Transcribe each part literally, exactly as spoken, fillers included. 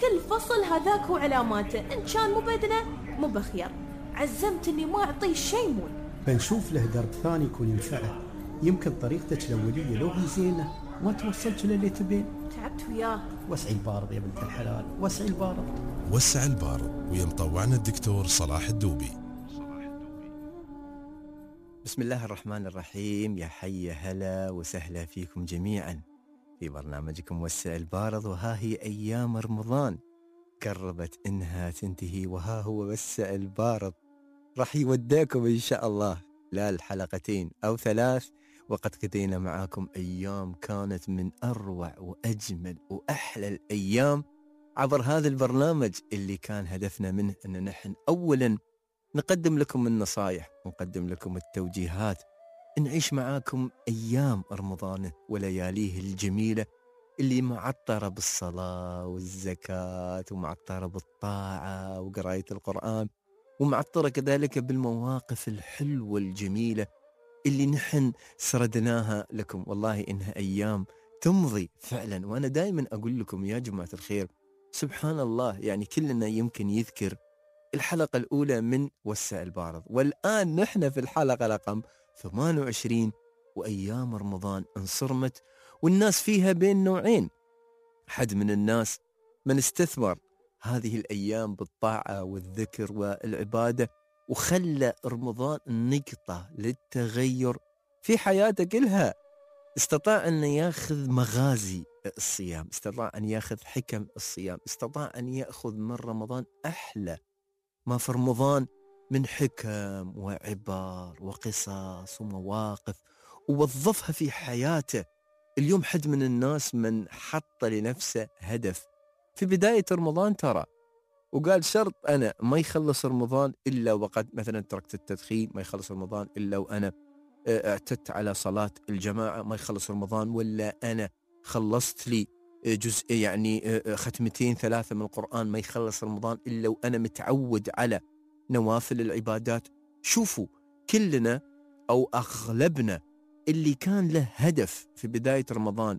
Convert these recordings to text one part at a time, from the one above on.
كل فصل هذاك هو علاماته، إن كان مو بدنا مو بخير. عزمت إني ما أعطيه شي مول. بنشوف له درب ثاني يكون ينفعه. يمكن طريقتك الأولية لو هي زينة ما توصلك للي تبين. تعبت وياه. وسعي البارض يا بنت الحلال، وسعي البارض. وسع البارض ويا مطوعنا الدكتور صلاح الدوبي. بسم الله الرحمن الرحيم. يا حي هلا وسهلا فيكم جميعا في برنامجكم وسع البارض. وها هي أيام رمضان قربت إنها تنتهي، وها هو وسع البارض راح يوديكم إن شاء الله لا الحلقتين أو ثلاث، وقد قضينا معاكم أيام كانت من أروع وأجمل وأحلى الأيام عبر هذا البرنامج اللي كان هدفنا منه أن نحن أولا نقدم لكم النصائح ونقدم لكم التوجيهات، نعيش معاكم أيام رمضان ولياليه الجميلة اللي معطرة بالصلاة والزكاة ومعطرة بالطاعة وقراية القرآن، ومعطرة كذلك بالمواقف الحلوة الجميلة اللي نحن سردناها لكم. والله إنها أيام تمضي فعلا. وأنا دائما أقول لكم يا جماعة الخير، سبحان الله، يعني كلنا يمكن يذكر الحلقة الأولى من وسع البارض، والآن نحن في الحلقة رقم ثمانية وعشرين، وأيام رمضان انصرمت والناس فيها بين نوعين. حد من الناس من استثمر هذه الأيام بالطاعة والذكر والعبادة وخلى رمضان نقطة للتغير في حياته كلها. استطاع أن يأخذ مغازي الصيام، استطاع أن يأخذ حكم الصيام، استطاع أن يأخذ من رمضان أحلى ما في رمضان من حكم وعبار وقصص ومواقف ووظفها في حياته. اليوم حد من الناس من حط لنفسه هدف في بداية رمضان ترى، وقال شرط أنا ما يخلص رمضان إلا وقد مثلا تركت التدخين، ما يخلص رمضان إلا وأنا اعتدت على صلاة الجماعة، ما يخلص رمضان ولا أنا خلصت لي جزء يعني ختمتين ثلاثة من القرآن، ما يخلص رمضان إلا وأنا متعود على نوافل العبادات. شوفوا كلنا أو أغلبنا اللي كان له هدف في بداية رمضان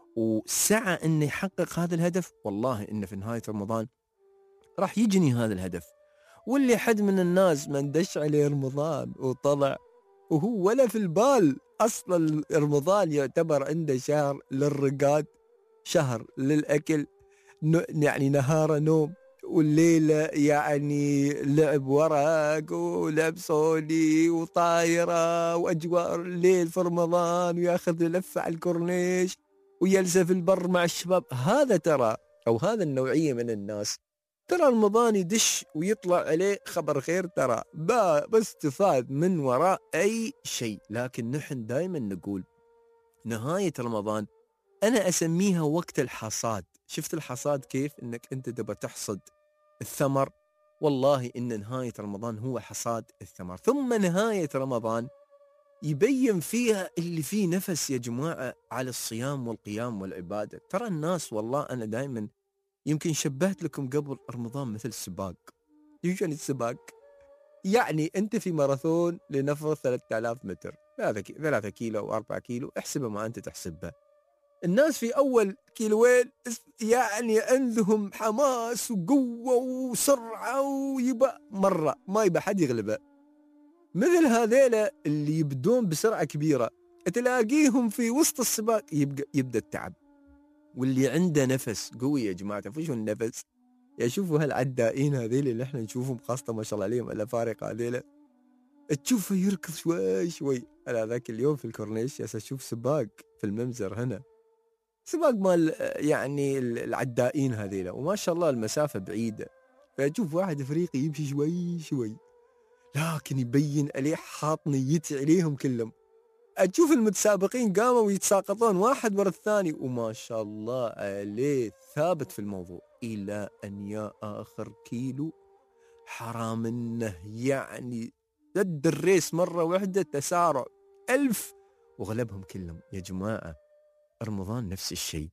وسعى أن يحقق هذا الهدف، والله إن في نهاية رمضان راح يجني هذا الهدف. واللي حد من الناس من دش عليه رمضان وطلع وهو ولا في البال أصلا رمضان يعتبر عنده شهر للرقاد، شهر للأكل، يعني نهار نوم والليلة يعني لعب ورق ولعب صولي وطايرة وأجواء الليل في رمضان، وياخذ لفة على الكورنيش ويلسى في البر مع الشباب. هذا ترى أو هذا النوعية من الناس ترى رمضان يدش ويطلع عليه خبر خير، ترى بس تفاد من وراء أي شيء. لكن نحن دائما نقول نهاية رمضان أنا أسميها وقت الحصاد. شفت الحصاد كيف؟ إنك أنت تبى تحصد الثمر، والله إن نهاية رمضان هو حصاد الثمر. ثم نهاية رمضان يبين فيها اللي فيه نفس يا جماعة على الصيام والقيام والعبادة. ترى الناس والله أنا دائما يمكن شبهت لكم قبل رمضان مثل السباق. يجون السباق يعني أنت في ماراثون لنفرض ثلاثة آلاف متر، ثلاثة كيلو أو أربعة كيلو، احسبها ما أنت تحسبها. الناس في أول كيلوين يعني عندهم حماس وقوة وسرعة ويبقى مرة ما يبقى حد يغلبه. مثل هذيلا اللي يبدون بسرعة كبيرة تلاقيهم في وسط السباق يبقى يبدأ التعب. واللي عنده نفس قوي يا جماعة، فشو النفس؟ يا شوفوا هالعدائين هذيل اللي احنا نشوفهم خاصة ما شاء الله عليهم الأفارقة هذيلا، تشوفه يركض شوي شوي. أنا ذاك اليوم في الكورنيش يا أشوف سباق في الممزر هنا، سباق مال يعني العدائين هذيلا، وما شاء الله المسافة بعيدة، فأشوف واحد أفريقي يمشي شوي شوي لكن يبين عليه حاط نيتي عليهم كلهم. أشوف المتسابقين قاموا ويتساقطون واحد ورا الثاني وما شاء الله عليه ثابت في الموضوع إلى أن يا آخر كيلو حرام إنه يعني ضد الريس مرة واحدة تسارع ألف وغلبهم كلهم. يا جماعة رمضان نفس الشيء،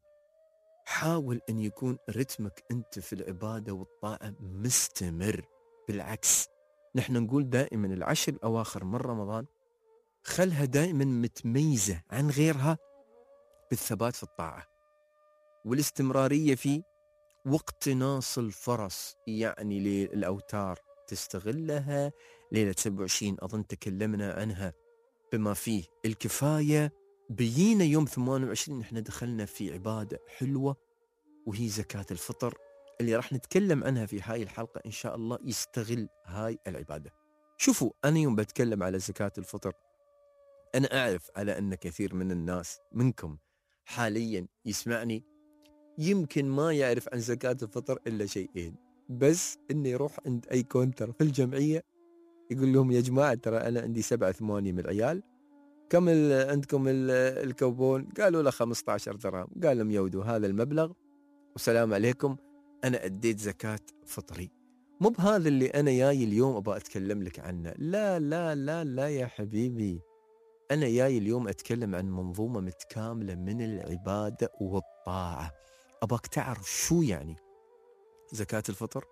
حاول أن يكون رتمك أنت في العبادة والطاعة مستمر. بالعكس نحن نقول دائما العشر الأواخر من رمضان خلها دائما متميزة عن غيرها بالثبات في الطاعة والاستمرارية فيه واقتناص الفرص يعني للأوتار تستغلها. ليلة سبعة وعشرين أظن تكلمنا عنها بما فيه الكفاية. بينا يوم ثمانية وعشرين نحن دخلنا في عبادة حلوة وهي زكاة الفطر اللي راح نتكلم عنها في هاي الحلقة إن شاء الله. يستغل هاي العبادة. شوفوا، أنا يوم بتكلم على زكاة الفطر أنا أعرف على أن كثير من الناس منكم حاليا يسمعني يمكن ما يعرف عن زكاة الفطر إلا شيئين بس، إنه يروح عند أي كونتر في الجمعية يقول لهم يا جماعة ترى أنا عندي سبعة ثمانية من العيال، كم عندكم الكوبون؟ قالوا له خمسة عشر درهم. قال لهم يودوا هذا المبلغ والسلام عليكم، أنا أديت زكاة فطري. مو بهذا اللي أنا جاي اليوم أبغى أتكلم لك عنه. لا لا لا لا يا حبيبي، أنا جاي اليوم أتكلم عن منظومة متكاملة من العبادة والطاعة. أبغاك تعرف شو يعني زكاة الفطر،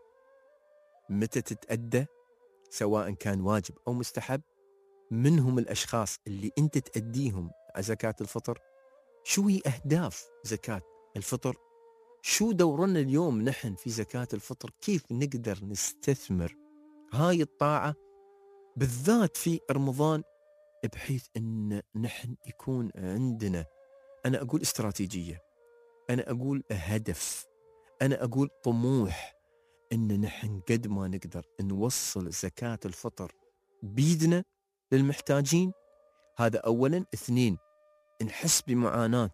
متى تتأدى، سواء كان واجب أو مستحب، من هم الأشخاص اللي أنت تأديهم على زكاة الفطر، شو هي أهداف زكاة الفطر، شو دورنا اليوم نحن في زكاة الفطر، كيف نقدر نستثمر هاي الطاعة بالذات في رمضان بحيث أن نحن يكون عندنا، أنا أقول استراتيجية، أنا أقول هدف، أنا أقول طموح، أن نحن قد ما نقدر نوصل زكاة الفطر بيدنا للمحتاجين. هذا أولا. اثنين، نحس بمعاناة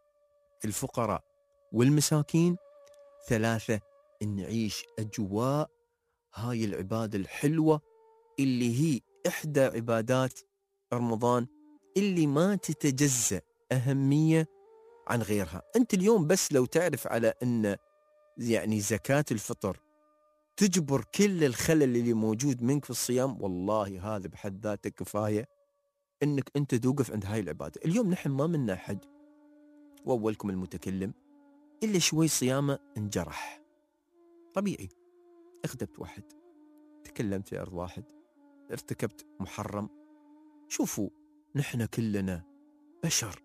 الفقراء والمساكين. ثلاثة، نعيش أجواء هاي العبادة الحلوة اللي هي إحدى عبادات رمضان اللي ما تتجزأ أهمية عن غيرها. أنت اليوم بس لو تعرف على أن يعني زكاة الفطر تجبر كل الخلل اللي موجود منك في الصيام، والله هذا بحد ذاته كفاية أنك أنت توقف عند هاي العبادة. اليوم نحن ما منا أحد وأولكم المتكلم إلا شوي صيامه انجرح، طبيعي، اخدبت واحد، تكلمت في أرض واحد، ارتكبت محرم. شوفوا، نحن كلنا بشر،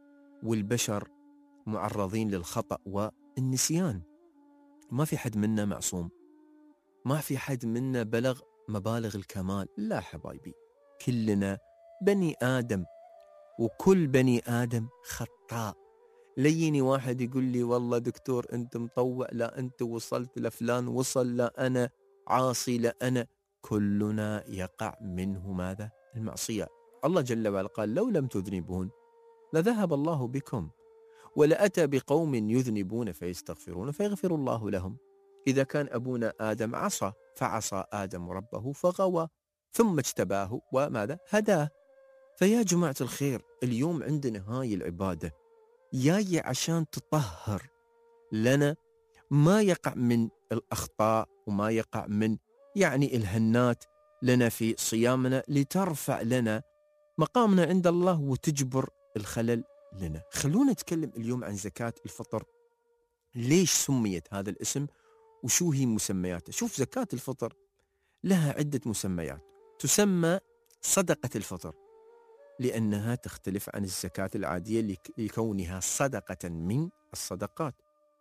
والبشر معرضين للخطأ والنسيان، ما في حد منا معصوم، ما في حد منا بلغ مبالغ الكمال، لا حبايبي، كلنا بني آدم، وكل بني آدم خطاء. ليني واحد يقول لي والله دكتور أنت مطوع، لا أنت وصلت لفلان وصل، لا أنا عاصي، لا أنا، كلنا يقع منه ماذا؟ المعصية. الله جل وعلا قال لو لم تذنبون لذهب الله بكم ولأتى بقوم يذنبون فيستغفرون فيغفر الله لهم. إذا كان أبونا آدم عصى فعصى آدم ربه فغوى ثم اجتباه وماذا؟ هداه. فيا جماعة الخير، اليوم عندنا هاي العبادة جاية عشان تطهر لنا ما يقع من الأخطاء وما يقع من يعني الهنات لنا في صيامنا، لترفع لنا مقامنا عند الله وتجبر الخلل لنا. خلونا نتكلم اليوم عن زكاة الفطر. ليش سميت هذا الاسم وشو هي مسمياته؟ شوف، زكاة الفطر لها عدة مسميات. تسمى صدقة الفطر لأنها تختلف عن الزكاة العادية لكونها صدقة من الصدقات.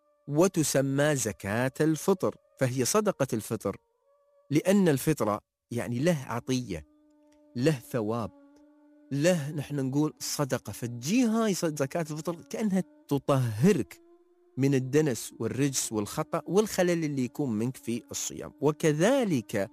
وتسمى زكاة الفطر فهي صدقة الفطر لأن الفطرة يعني له عطية، له ثواب، له نحن نقول صدقة. فتجي هاي زكاة الفطر كأنها تطهرك من الدنس والرجس والخطأ والخلل اللي يكون منك في الصيام. وكذلك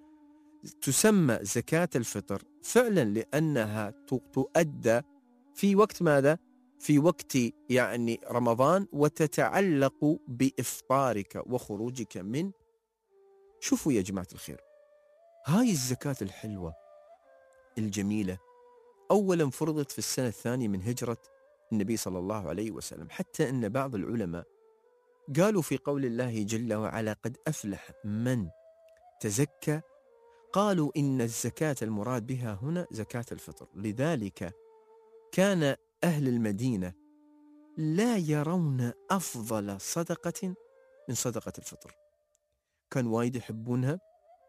تسمى زكاة الفطر فعلا لأنها تؤدى في وقت ماذا؟ في وقت يعني رمضان، وتتعلق بإفطارك وخروجك من. شوفوا يا جماعة الخير، هاي الزكاة الحلوة الجميلة أولا فرضت في السنة الثانية من هجرة النبي صلى الله عليه وسلم، حتى أن بعض العلماء قالوا في قول الله جل وعلا قد أفلح من تزكى، قالوا إن الزكاة المراد بها هنا زكاة الفطر. لذلك كان أهل المدينة لا يرون أفضل صدقة من صدقة الفطر، كان وايد يحبونها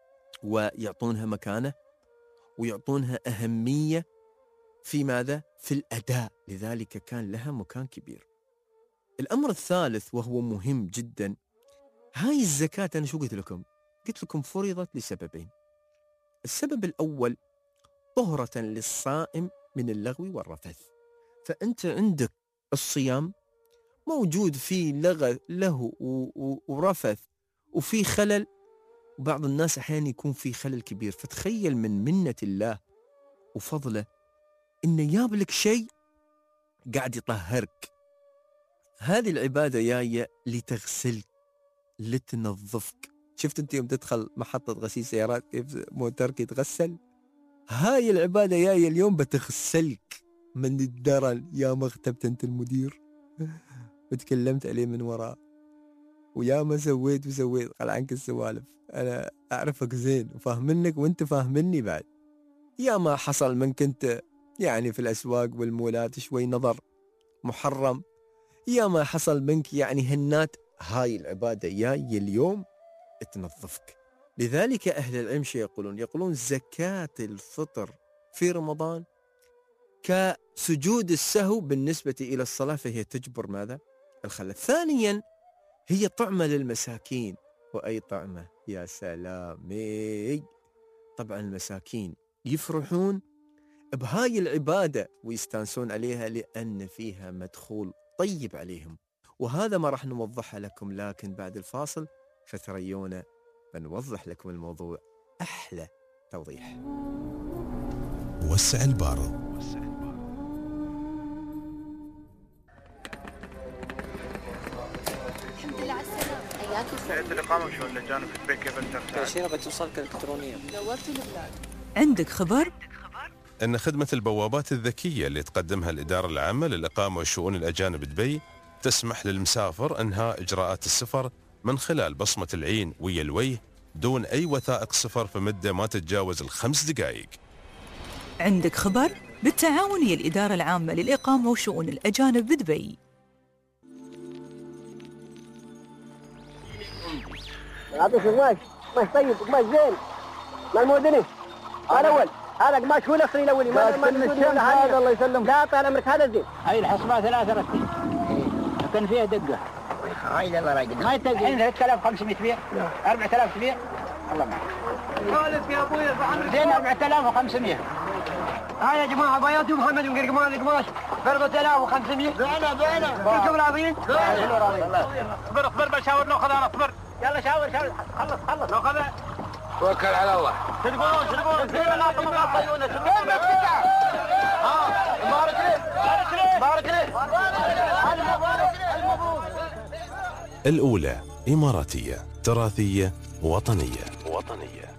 ويعطونها مكانة ويعطونها أهمية في ماذا؟ في الأداء، لذلك كان لها مكان كبير. الأمر الثالث وهو مهم جدا، هاي الزكاة أنا شو قلت لكم؟ قلت لكم فرضت لسببين. السبب الأول طهرة للصائم من اللغو والرفث. فأنت عندك الصيام موجود فيه لغو له ورفث وفي خلل، وبعض الناس أحيانا يكون في خلل كبير. فتخيل من منة الله وفضله إنه يابلك شيء قاعد يطهرك. هذه العبادة جاية لتغسلك لتنظفك. شفت أنت يوم تدخل محطة غسيل سيارات كيف موترك يتغسل؟ هاي العبادة جاية اليوم بتغسلك من الدرن. يا ما اغتبت أنت المدير وتكلمت عليه من وراء، ويا ما سويت وسويت. قال عنك السوالف، أنا أعرفك زين وفاهمنك وأنت فاهمني بعد. يا ما حصل منك أنت يعني في الأسواق والمولات شوي نظر محرم، يا ما حصل منك يعني هنات. هاي العبادة جاية اليوم تنظفك. لذلك أهل العلم شيء يقولون يقولون زكاة الفطر في رمضان كسجود السهو بالنسبة إلى الصلاة، فهي تجبر ماذا؟ الخلل. ثانيا هي طعمة للمساكين. وأي طعمة؟ يا سلامي. طبعا المساكين يفرحون بهاي العبادة ويستانسون عليها لأن فيها مدخول طيب عليهم، وهذا ما راح نوضحها لكم. لكن بعد الفاصل فتريونا بنوضح لكم الموضوع أحلى توضيح. وسع البارد. الحمد لله على السلامة. حياك الله. سعيد الإقامة وشؤون الأجانب في دبي كيف الترتيب؟ تأشيرة بتوصلك إلكترونيا. نورتوا البلاد. عندك خبر؟ أن خدمة البوابات الذكية اللي تقدمها الإدارة العامة للإقامة وشؤون الأجانب دبي تسمح للمسافر أنهاء إجراءات السفر من خلال بصمة العين ويا الوجه دون أي وثائق سفر في مدة ما تتجاوز الخمس دقائق. عندك خبر؟ بالتعاون ويا الإدارة العامة للإقامة وشؤون الأجانب بدبي. يعطيك قماش، قماش طيب، قماش زين، ما المودني. هذا أول، هذا قماش هو الأصلي الأولي، ما ما هذا الله يسلم. لا طال عمرك هذا زين. هاي الحصبة ثلاثة رتين، كان فيها دقة. هاي الله راجل. ما يتقل. الحين ثلاثة آلاف وخمسمائة بيع، أربعة آلاف بيع. الله معك. خالد يا أبوي زين أربعة آلاف وخمسمائة. هاي يا جماعة بياض محمد من قرقمان القماش ب أربعة آلاف وخمسمائة. بعنا بعنا. كلكم راضيين؟ اصبر اصبر بشاور له خذ انا اصبر. يلا شاور شاور خلص خلص لو خذ. توكل على الله. شو تقولون شو تقولون؟ كيف لا تمقاط عيونه؟ شو تقولون؟ ها بارك لي بارك لي بارك لي. الأولى إماراتية تراثية وطنية. وطنية.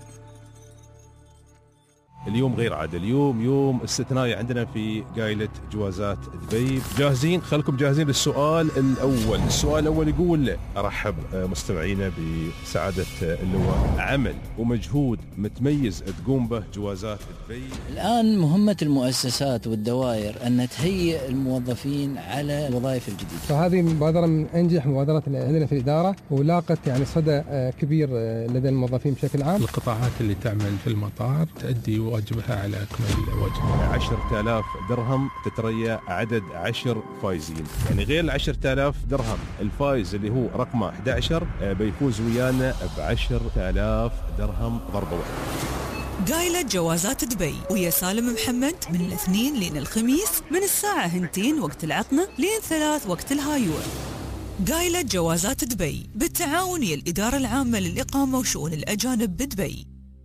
اليوم غير عادي، اليوم يوم استثنائي عندنا في قايلة جوازات دبي. جاهزين؟ خلكم جاهزين للسؤال الأول. السؤال الأول يقول: أرحب مستمعينا بسعادة اللواء، عمل ومجهود متميز تقوم به جوازات دبي. الآن مهمة المؤسسات والدوائر أن تهيئ الموظفين على الوظائف الجديدة. فهذه مبادرة من أنجح مبادرات عندنا في الإدارة، ولاقت يعني صدى كبير لدى الموظفين بشكل عام. القطاعات اللي تعمل في المطار تؤدي واجبها على أكمل وجه. عشرة آلاف درهم تتريى عدد عشر فايزين، يعني غير العشرة آلاف درهم الفايز اللي هو رقمه أحد عشر بيفوز ويانا بعشرة آلاف درهم ضربة واحدة. قايلة جوازات دبي ويا سالم محمد من الاثنين لين الخميس من الساعة هنتين وقت العطنة لين ثلاث وقت الهايور. قايلة جوازات دبي بالتعاون ويا الإدارة العامة للإقامة وشؤون الأجانب بدبي.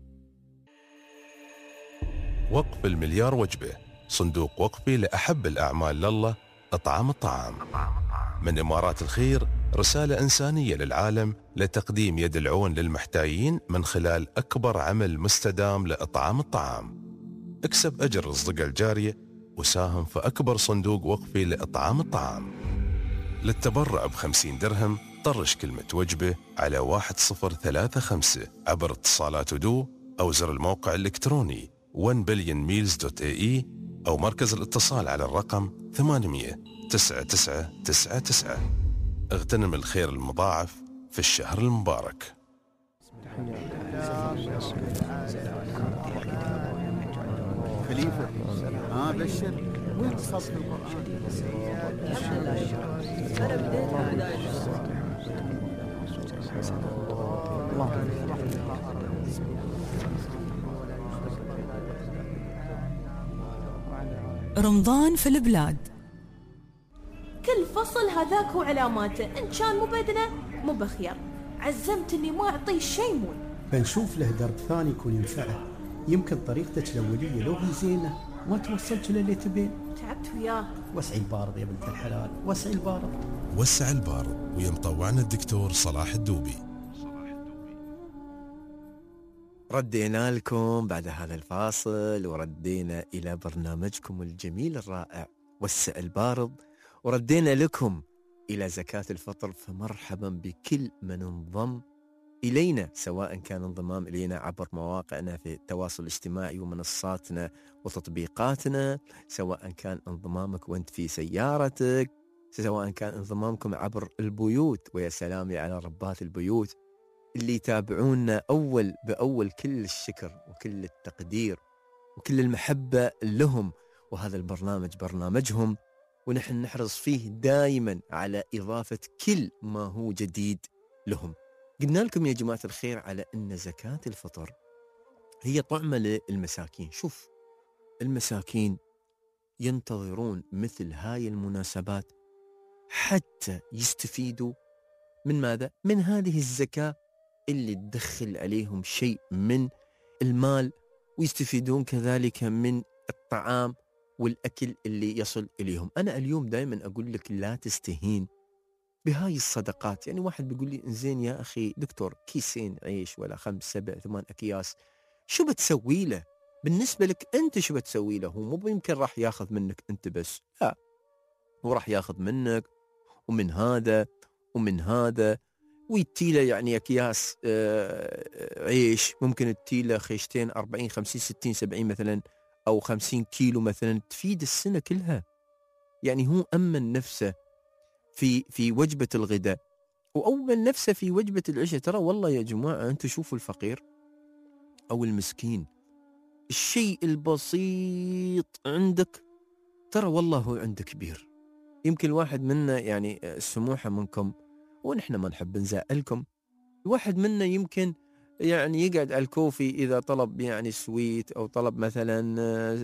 وقف المليار وجبة، صندوق وقفي لأحب الأعمال لله، إطعام الطعام. من إمارات الخير رسالة إنسانية للعالم لتقديم يد العون للمحتاجين من خلال أكبر عمل مستدام لإطعام الطعام. اكسب أجر الصدقة الجارية وساهم في أكبر صندوق وقفي لإطعام الطعام. للتبرع بخمسين درهم طرش كلمة وجبة على واحد صفر ثلاثة خمسة عبر اتصالات ودو أو زر الموقع الإلكتروني one billion meals dot a e أو مركز الاتصال على الرقم ثمانمائة تسعة تسعة تسعة تسعة. اغتنم الخير المضاعف في الشهر المبارك. خليفة ها بشر وين صف القرآن؟ الحمد لله أنا بديت رمضان في البلاد. كل فصل هذاك وعلاماته، إن كان مو بدنا مو بخير. عزمت إني ما أعطيه شيء مول. بنشوف له درب ثاني يكون ينفعه. يمكن طريقتك الأولية لو هي زينة ما توصلك للي تبين. تعبت وياه. وسعي البارد يا بنت الحلال، وسعي البارد. وسع البارد ويا مطوعنا الدكتور صلاح الدوبي. ردينا لكم بعد هذا الفاصل، وردينا إلى برنامجكم الجميل الرائع وسع البارد، وردينا لكم إلى زكاة الفطر. فمرحبا بكل من انضم إلينا، سواء كان انضمام إلينا عبر مواقعنا في التواصل الاجتماعي ومنصاتنا وتطبيقاتنا، سواء كان انضمامك وانت في سيارتك، سواء كان انضمامكم عبر البيوت. ويا سلامي على ربات البيوت اللي يتابعونا أول بأول. كل الشكر وكل التقدير وكل المحبة لهم، وهذا البرنامج برنامجهم، ونحن نحرص فيه دائما على إضافة كل ما هو جديد لهم. قلنا لكم يا جماعة الخير على أن زكاة الفطر هي طعمة للمساكين. شوف، المساكين ينتظرون مثل هاي المناسبات حتى يستفيدوا من ماذا؟ من هذه الزكاة اللي تدخل عليهم شيء من المال، ويستفيدون كذلك من الطعام والأكل اللي يصل إليهم. أنا اليوم دائما أقول لك لا تستهين بهاي الصدقات. يعني واحد بيقول لي إنزين يا أخي دكتور، كيسين عيش ولا خمس سبع ثمان أكياس شو بتسوي له؟ بالنسبة لك أنت شو بتسوي له؟ هو مو يمكن راح ياخذ منك أنت بس، لا، هو راح ياخذ منك ومن هذا ومن هذا، ويتيله يعني أكياس آه عيش، ممكن تتيله خيشتين أربعين خمسين ستين سبعين مثلا، أو خمسين كيلو مثلا، تفيد السنة كلها. يعني هو أمن نفسه في في وجبة الغداء، وأول نفسه في وجبة العشاء. ترى والله يا جماعة أنتوا شوفوا الفقير أو المسكين، الشيء البسيط عندك ترى والله هو عندك كبير. يمكن الواحد منا يعني السموحة منكم، ونحن ما نحب نزعلكم، الواحد منا يمكن يعني يقعد على الكوفي إذا طلب يعني سويت أو طلب مثلا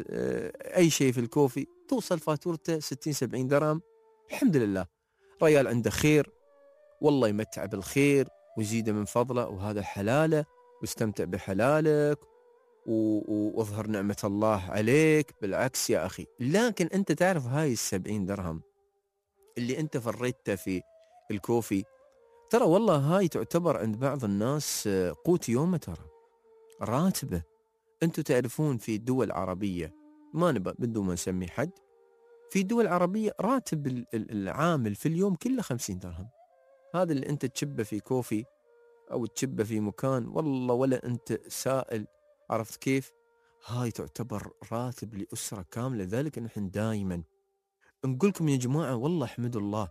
أي شيء في الكوفي، توصل فاتورته ستين سبعين درهم. الحمد لله، ريال عنده خير، والله يمتع بالخير ويزيده من فضله، وهذا حلاله، واستمتع بحلالك واظهر نعمة الله عليك. بالعكس يا أخي، لكن أنت تعرف هاي السبعين درهم اللي أنت فريتها في الكوفي، ترى والله هاي تعتبر عند بعض الناس قوت يومه، ترى راتبه. أنتوا تعرفون في دول عربية، ما نبى بدون ما نسمي حد، في دول عربية راتب العامل في اليوم كله خمسين درهم. هذا اللي أنت تشبه في كوفي أو تشبه في مكان، والله ولا أنت سائل، عرفت كيف؟ هاي تعتبر راتب لأسرة كاملة. ذلك نحن دائما نقولكم يا جماعة والله احمدوا الله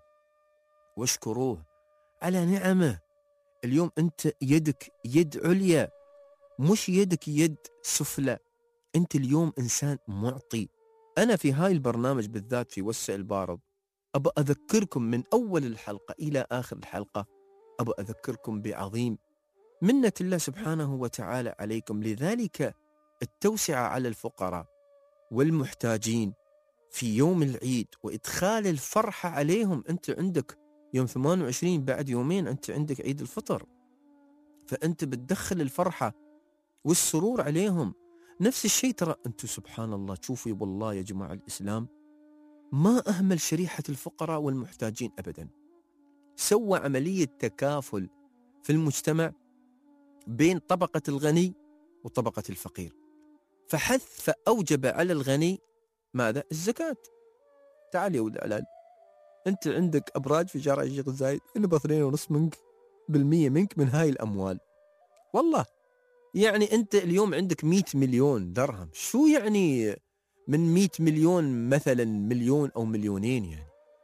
واشكروه على نعمه. اليوم أنت يدك يد عليا، مش يدك يد سفلى. أنت اليوم إنسان معطي. أنا في هاي البرنامج بالذات في وسع البارد أبى أذكركم من أول الحلقة إلى آخر الحلقة، أبى أذكركم بعظيم منة الله سبحانه وتعالى عليكم. لذلك التوسعة على الفقراء والمحتاجين في يوم العيد وإدخال الفرحة عليهم. أنت عندك يوم ثمانية وعشرين بعد يومين أنت عندك عيد الفطر، فأنت بتدخل الفرحة والسرور عليهم. نفس الشيء ترى أنتوا سبحان الله، تشوفوا والله يا جماعة الإسلام ما أهمل شريحة الفقراء والمحتاجين أبدا. سوى عملية تكافل في المجتمع بين طبقة الغني وطبقة الفقير، فحث فأوجب على الغني ماذا؟ الزكاة. تعال يا ولد العلال، أنت عندك أبراج في شارع الشيخ زايد، أنا باثنين ونص منك بالمية منك من هاي الأموال. والله يعني أنت اليوم عندك مئة مليون درهم، شو يعني من مئة مليون مثلا مليون أو مليونين يعني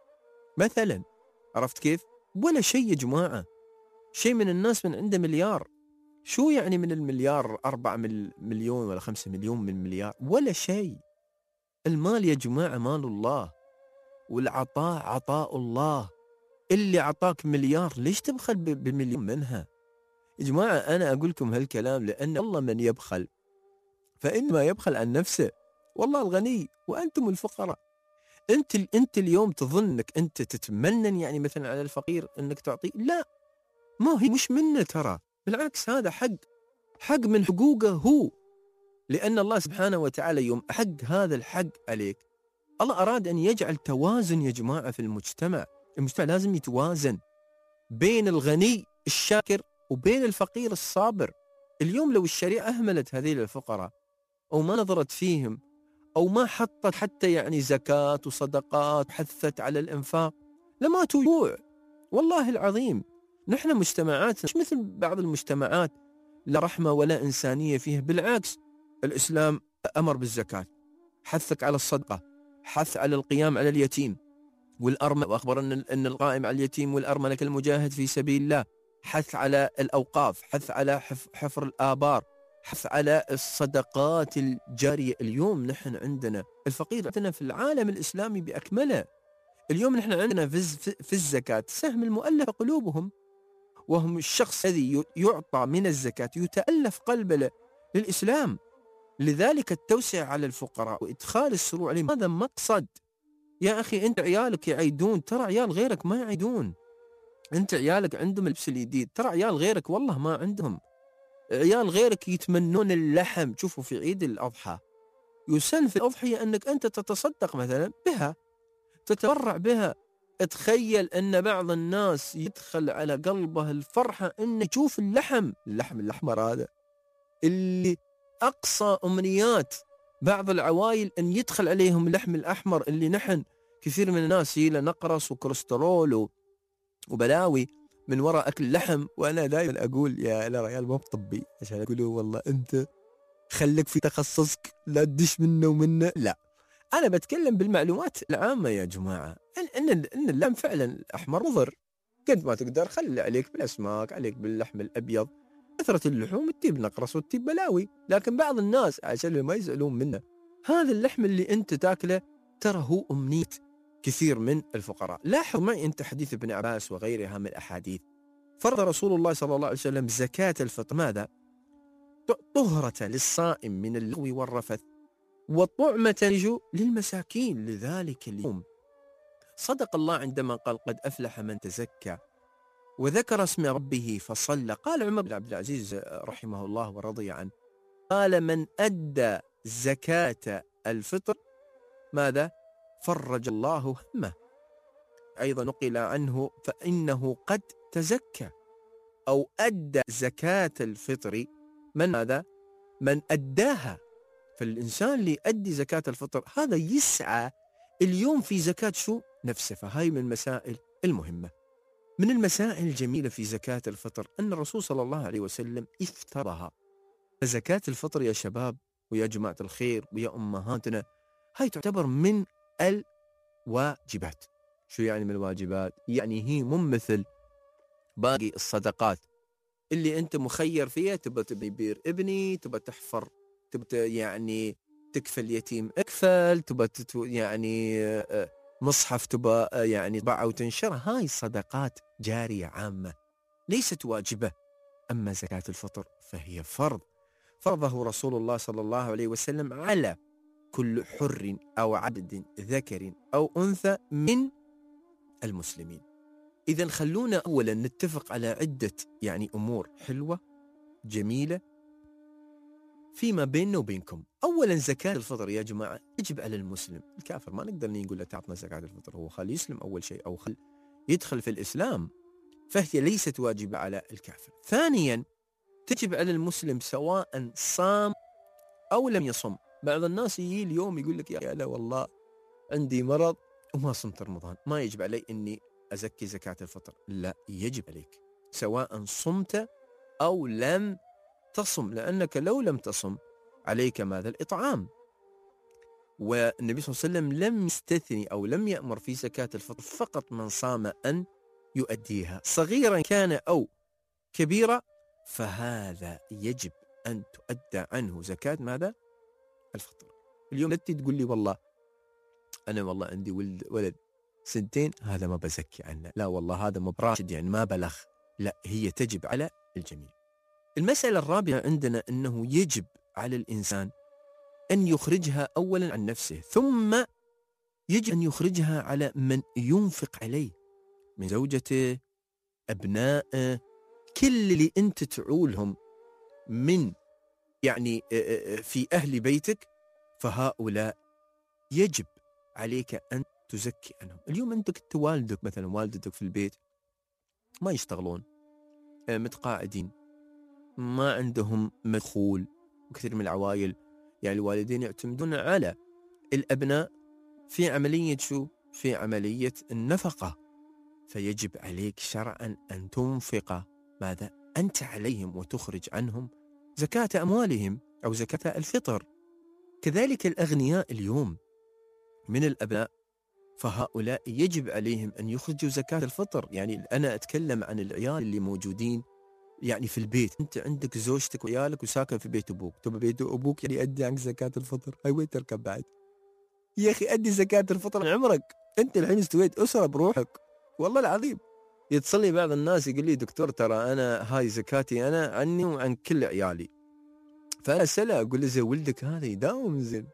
مثلا، عرفت كيف؟ ولا شيء يا جماعة. شيء من الناس من عنده مليار، شو يعني من المليار أربعة مليون ولا خمسة مليون من مليار؟ ولا شيء. المال يا جماعة مال الله، والعطاء عطاء الله. اللي أعطاك مليار ليش تبخل بمليون منها؟ يا جماعة أنا أقول لكم هالكلام لأن الله من يبخل فإنما يبخل عن نفسه، والله الغني وأنتم الفقراء. أنت أنت اليوم تظن أنك أنت تتمنن يعني مثلا على الفقير أنك تعطيه، لا، ما هي مش منه ترى، بالعكس هذا حق حق من حقوقه هو، لأن الله سبحانه وتعالى يوم حق هذا الحق عليك الله أراد أن يجعل توازن يا جماعة في المجتمع. المجتمع لازم يتوازن بين الغني الشاكر وبين الفقير الصابر. اليوم لو الشريعة أهملت هذيل الفقراء أو ما نظرت فيهم أو ما حطت حتى يعني زكاة وصدقات حثت على الإنفاق لما توجوع. والله العظيم نحن مجتمعات مش مثل بعض المجتمعات لا رحمة ولا إنسانية فيها، بالعكس الإسلام أمر بالزكاة، حثك على الصدقة، حث على القيام على اليتيم والأرملة، وأخبر أن أن القائم على اليتيم والأرملة كالمجاهد في سبيل الله، حث على الأوقاف، حث على حفر الآبار، حث على الصدقات الجارية. اليوم نحن عندنا الفقير عندنا في العالم الإسلامي بأكمله. اليوم نحن عندنا في, في الزكاة سهم المؤلف قلوبهم، وهم الشخص الذي يعطى من الزكاة يتألف قلبه للإسلام. لذلك التوسع على الفقراء وإدخال السرور عليهم هذا مقصد. يا أخي أنت عيالك يعيدون، ترى عيال غيرك ما يعيدون. أنت عيالك عندهم لبس الجديد، ترى عيال غيرك والله ما عندهم. عيال غيرك يتمنون اللحم. شوفوا في عيد الأضحى يسن في الأضحية أنك أنت تتصدق مثلا بها، تتبرع بها. تخيل أن بعض الناس يدخل على قلبه الفرحة أن يشوف اللحم اللحم الأحمر هذا اللي أقصى أمنيات بعض العوائل أن يدخل عليهم اللحم الأحمر، اللي نحن كثير من الناس يلا نقرص وكوليسترول وبلاوي من وراء أكل اللحم. وأنا دائما أقول يا لا رجال مو طبي عشان أقولوا والله أنت خليك في تخصصك لا تدش منه ومنه، لا، أنا بتكلم بالمعلومات العامة يا جماعة. إن إن إن اللحم فعلا الأحمر مضر، قد ما تقدر خلي عليك بالأسماك، عليك باللحم الأبيض. كثرة اللحوم تجيب نقرص وتجيب بلاوي، لكن بعض الناس عشان ما يزعلون منه هذا اللحم اللي أنت تاكله ترى هو أمنية كثير من الفقراء. لاحظ معي أنت حديث ابن عباس وغيرها من الأحاديث. فرض رسول الله صلى الله عليه وسلم زكاة الفطر ماذا؟ طهرة للصائم من اللغو والرفث وطعمة للمساكين. لذلك اليوم صدق الله عندما قال قد أفلح من تزكى وذكر اسم ربه فصلى. قال عمر بن عبد العزيز رحمه الله ورضي عنه قال من أدى زكاة الفطر ماذا؟ فرج الله همه. أيضا نقل عنه فإنه قد تزكى أو أدى زكاة الفطر من ماذا؟ من أداها. فالإنسان اللي يؤدي زكاة الفطر هذا يسعى اليوم في زكاة شو؟ نفسه. فهاي من المسائل المهمة. من المسائل الجميلة في زكاة الفطر أن الرسول صلى الله عليه وسلم افترضها. فزكاة الفطر يا شباب ويا جماعة الخير ويا أمهاتنا هاي تعتبر من الواجبات. شو يعني من الواجبات؟ يعني هي مو مثل باقي الصدقات اللي أنت مخير فيها، تبى تبني بير ابني، تبى تحفر، تبى يعني تكفل يتيم اكفل، تبى يعني مصحف تبى يعني طبعه وتنشرها. هاي صدقات جارية عامة ليست واجبة. أما زكاة الفطر فهي فرض، فرضه رسول الله صلى الله عليه وسلم على كل حر أو عبد ذكر أو أنثى من المسلمين. إذن خلونا أولا نتفق على عدة يعني أمور حلوة جميلة فيما بيننا وبينكم. أولا زكاة الفطر يا جماعة يجب على المسلم. الكافر ما نقدر نقول له تعطنا زكاة الفطر، هو خل يسلم أول شيء أو خل يدخل في الإسلام، فهي ليست واجبة على الكافر. ثانيا تجب على المسلم سواء صام أو لم يصم. بعض الناس يجي اليوم يقول لك يا لا والله عندي مرض وما صمت رمضان، ما يجب علي أني أزكي زكاة الفطر. لا، يجب عليك سواء صمت أو لم تصم، لأنك لو لم تصم عليك ماذا؟ الإطعام. والنبي صلى الله عليه وسلم لم يستثني أو لم يأمر في زكاة الفطر فقط من صام أن يؤديها صغيرا كان أو كبيرا، فهذا يجب أن تؤدى عنه زكاة ماذا؟ الفطر. اليوم لا تقول لي والله أنا والله عندي ولد ولد سنتين هذا ما بزكي عنه، لا والله هذا مو براشد يعني ما بلغ، لا هي تجب على الجميع. المسألة الرابعة عندنا أنه يجب على الإنسان أن يخرجها أولا عن نفسه، ثم يجب أن يخرجها على من ينفق عليه من زوجته، أبنائه، كل اللي أنت تعولهم من يعني في أهل بيتك، فهؤلاء يجب عليك أن تزكي عنهم. اليوم عندك والدك مثلا، والدتك في البيت ما يشتغلون، متقاعدين، ما عندهم مدخول، وكثير من العوائل يعني الوالدين يعتمدون على الأبناء في عملية شو؟ في عملية النفقة. فيجب عليك شرعا أن تنفق ماذا؟ أنت عليهم وتخرج عنهم زكاة أموالهم أو زكاة الفطر. كذلك الأغنياء اليوم من الأبناء، فهؤلاء يجب عليهم أن يخرجوا زكاة الفطر. يعني أنا أتكلم عن العيال اللي موجودين يعني في البيت، أنت عندك زوجتك وعيالك وساكن في بيت أبوك، تبى بيت أبوك يعني أدي عنك زكاة الفطر، هاي وين تركب بعد؟ يا أخي أدي زكاة الفطر من عمرك، أنت الحين استويت أسرة بروحك، والله العظيم. يتصلي بعض الناس يقول لي دكتور ترى أنا هاي زكاتي أنا عني وعن كل عيالي، فأنا أسأله أقول له زي ولدك هذا يداوم زين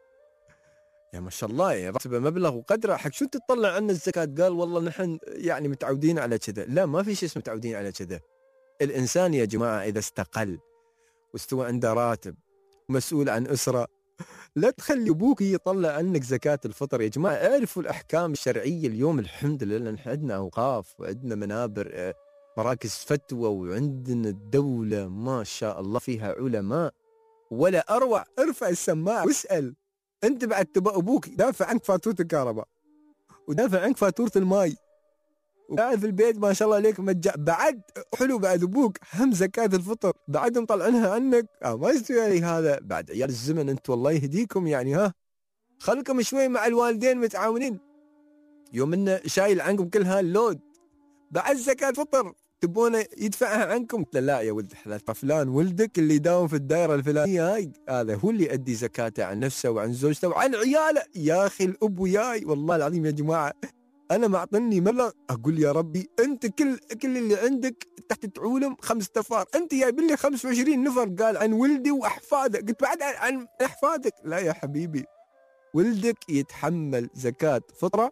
يا ما شاء الله، يعني راتبه مبلغ وقدره، حق شو تطلع عنا الزكاة؟ قال والله نحن يعني متعودين على كذا. لا، ما في شيء اسمه متعودين على كذا. الإنسان يا جماعة إذا استقل واستوى عنده راتب ومسؤول عن أسرة، لا تخلي أبوك يطلع عنك زكاة الفطر. يا جماعة اعرفوا الأحكام الشرعية. اليوم الحمد لله نحن عندنا أوقاف وعندنا منابر، مراكز فتوى، وعندنا الدولة ما شاء الله فيها علماء ولا أروع. ارفع السماعة واسأل. أنت بعد تبقى أبوك دافع عنك فاتورة الكهرباء ودافع عنك فاتورة الماء وقاعد في البيت ما شاء الله عليك مجا، بعد حلو بعد أبوك هم زكاة الفطر بعد مطلعنها عنك. آه ما يستوي يعني هذا بعد عيال الزمن. أنت والله يهديكم يعني، ها خلكم شوي مع الوالدين متعاونين. يوم إنه شايل عنكم كل هاللود بعد زكاة فطر تبونه يدفعها عنكم. لا لا يا ولد فلان ولدك اللي يداوم في الدائرة الفلانية هاي، هذا هو اللي يؤدي زكاته عن نفسه وعن زوجته وعن عياله. يا أخي الأب وياي والله العظيم يا جماعة، أنا معطني مبلغ أقول يا ربي أنت كل كل اللي عندك تحت تعولم خمسة أفار، أنت جايب لي خمسة وعشرين نفر. قال عن ولدي وأحفاده، قلت بعد عن أحفادك. لا يا حبيبي، ولدك يتحمل زكاة فطرة